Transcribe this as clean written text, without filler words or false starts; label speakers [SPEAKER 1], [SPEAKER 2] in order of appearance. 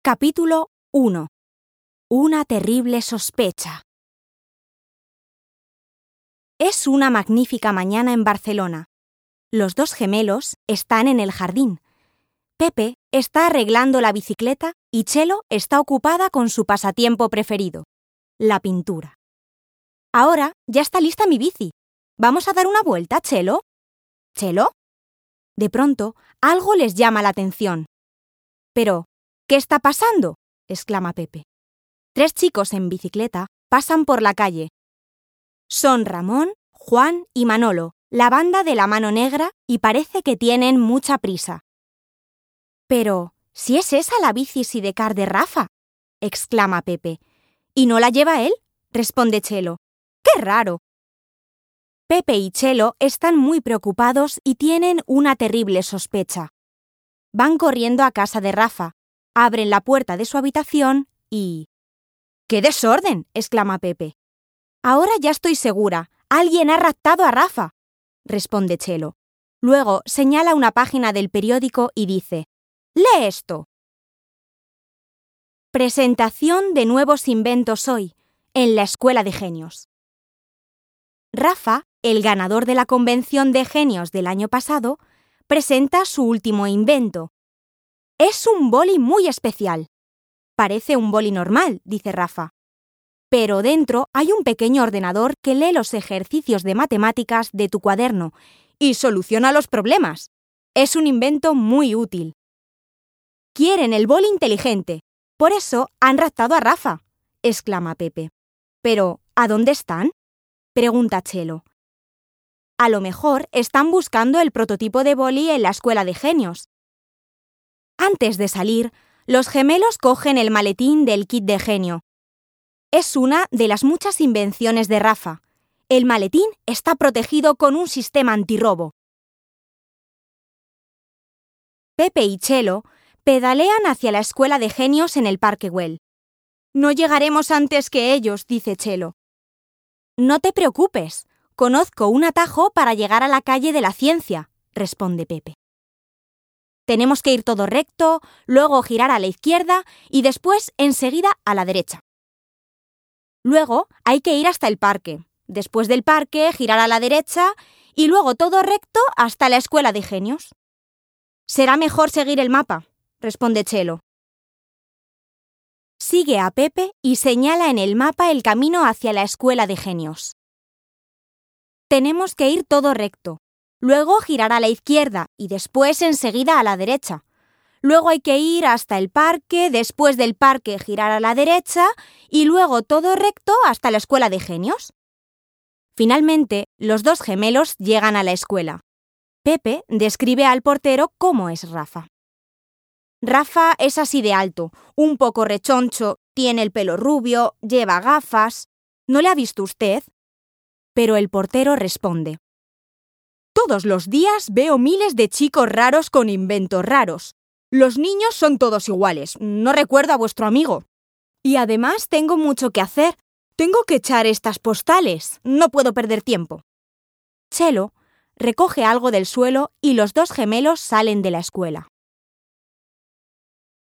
[SPEAKER 1] Capítulo 1. Una terrible sospecha. Es una magnífica mañana en Barcelona. Los dos gemelos están en el jardín. Pepe está arreglando la bicicleta y Chelo está ocupada con su pasatiempo preferido, la pintura. Ahora ya está lista mi bici. ¿Vamos a dar una vuelta, Chelo? ¿Chelo? De pronto, algo les llama la atención. Pero, ¿qué está pasando?, exclama Pepe. 3 chicos en bicicleta pasan por la calle. Son Ramón, Juan y Manolo, la banda de la mano negra, y parece que tienen mucha prisa. Pero, si es esa la bici sidecar de Rafa, exclama Pepe. ¿Y no la lleva él?, responde Chelo. ¡Qué raro! Pepe y Chelo están muy preocupados y tienen una terrible sospecha. Van corriendo a casa de Rafa, abren la puerta de su habitación y... ¡Qué desorden!, exclama Pepe. Ahora ya estoy segura, alguien ha raptado a Rafa, responde Chelo. Luego señala una página del periódico y dice: ¡Lee esto! Presentación de nuevos inventos hoy, en la Escuela de Genios. Rafa, el ganador de la convención de genios del año pasado, presenta su último invento. Es un boli muy especial. Parece un boli normal, dice Rafa. Pero dentro hay un pequeño ordenador que lee los ejercicios de matemáticas de tu cuaderno y soluciona los problemas. Es un invento muy útil. Quieren el boli inteligente. Por eso han raptado a Rafa, exclama Pepe. Pero, ¿a dónde están?, pregunta Chelo. A lo mejor están buscando el prototipo de boli en la Escuela de Genios. Antes de salir, los gemelos cogen el maletín del kit de genio. Es una de las muchas invenciones de Rafa. El maletín está protegido con un sistema antirrobo. Pepe y Chelo pedalean hacia la Escuela de Genios en el Parque Güell. No llegaremos antes que ellos, dice Chelo. No te preocupes, conozco un atajo para llegar a la calle de la ciencia, responde Pepe. Tenemos que ir todo recto, luego girar a la izquierda y después enseguida a la derecha. Luego hay que ir hasta el parque. Después del parque, girar a la derecha y luego todo recto hasta la Escuela de Genios. Será mejor seguir el mapa, responde Chelo. Sigue a Pepe y señala en el mapa el camino hacia la Escuela de Genios. Tenemos que ir todo recto. Luego girar a la izquierda y después enseguida a la derecha. Luego hay que ir hasta el parque, después del parque girar a la derecha y luego todo recto hasta la Escuela de Genios. Finalmente, los dos gemelos llegan a la escuela. Pepe describe al portero cómo es Rafa. Rafa es así de alto, un poco rechoncho, tiene el pelo rubio, lleva gafas. ¿No le ha visto usted? Pero el portero responde: Todos los días veo miles de chicos raros con inventos raros. Los niños son todos iguales, no recuerdo a vuestro amigo. Y además tengo mucho que hacer. Tengo que echar estas postales, no puedo perder tiempo. Chelo recoge algo del suelo y los dos gemelos salen de la escuela.